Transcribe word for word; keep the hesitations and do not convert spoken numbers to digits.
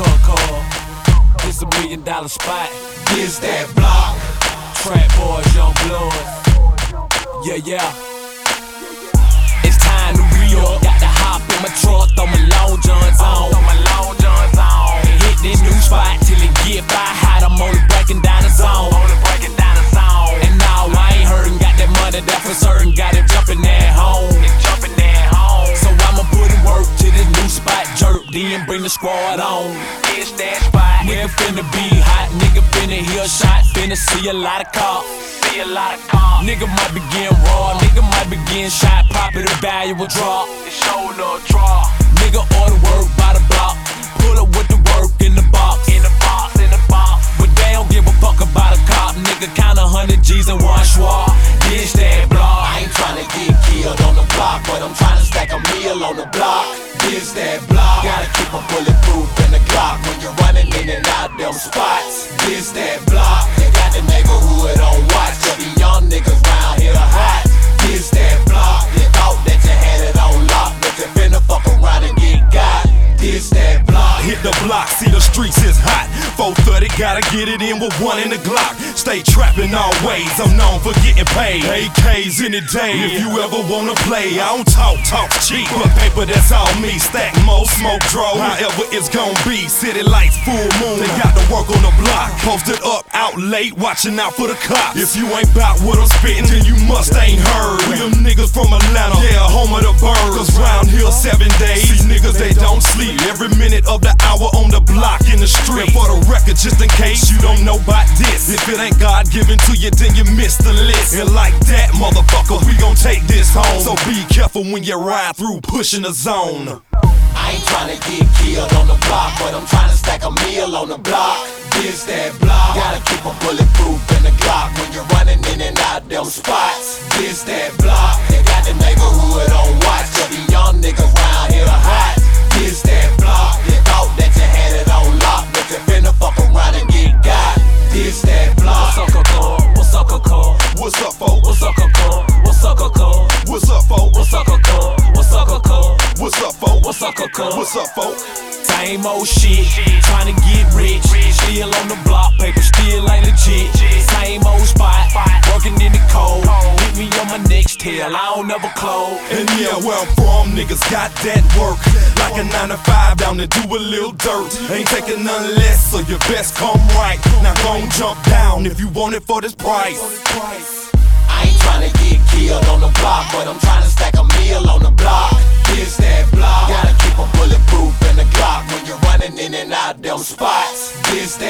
sucker call. This a million dollar spot. This that block. Trap boys, young blood. Yeah, yeah. It's time to re-up. Got to hop in my truck, throw my long johns on. Throw my long johns on. Hit this new spot till it get by hot. I'm only breaking down the zone. Only breaking down the zone. And now I ain't hurting. Got that money, that for certain. Got it jumping at home. It jumping at home. So I'ma put in work to this new spot. Jerk, then bring the squad on. It's that spot. Nigga finna be hot. Nigga finna hear shot. Finna see a lot of cops. See a lot of cops. Nigga might be getting raw. Nigga might be getting shot. Property value will drop. It's show no draw. Nigga order work by the block. Pull up with the work in the box. In the box, in the box. But they don't give a fuck about a cop. Nigga count a hundred G's in one schwa. This that block. I ain't tryna get killed on the block, but I'm tryna stack a meal on the block. This that block. Gotta keep a bulletproof in the Glock when you're running in and out them spots. This that block. You got the neighborhood on watch. Cause the young niggas round here hot. This that block. You thought that you had it on lock, but you finna fuck around and get got. This that block. Hit the block, see the streets is hot. four thirty, gotta get it in with one in the Glock. Stay trapping always, I'm known for getting paid. A Ks any day, if you ever wanna play. I don't talk, talk cheap, but paper that's all me. Stack more, smoke draw, however it's gon' be. City lights, full moon, they got to work on the block. Posted up, out late, watching out for the cops. If you ain't bout what I'm spittin', then you must ain't heard. We them niggas from Atlanta, yeah, home of the birds. Cause round here seven days, these niggas they don't sleep. Every minute of the hour on the block in the street. And for the record, just in case you don't know about this, if it ain't God given to you, then you miss the list. And like that, motherfucker, we gon' take this home. So be careful when you ride through pushing the zone. I ain't tryna get killed on the block, but I'm tryna stack a meal on the block. This that block. Gotta keep a bulletproof in the Glock when you're running in and out them spots. This that block. You got the neighborhood on watch. Cause the young niggas round here hot. This that block. You thought that you had it on lock, but you finna fuck around and get got. This that block. What's up, call? What's up, call? What's up, folks? What's up, call? What's up, call? What's up, folks? What's up, call? What's up, call? What's up, folks? What's up, call? What's up, folks? Same old shit, tryna get rich. Still on the block, paper still ain't legit. Same old spot, working in the cold. Hit me on my next tail, I don't never close. And yeah, where I'm from, niggas got that work. Like a nine to five down to do a little dirt. Ain't taking none less, so you best come right. Now gon' jump down if you want it for this price. I ain't tryna get killed on the block, but I'm tryna stack a meal on the block. This that block. Gotta keep a bulletproof in the Glock when you're running in and out them spots. This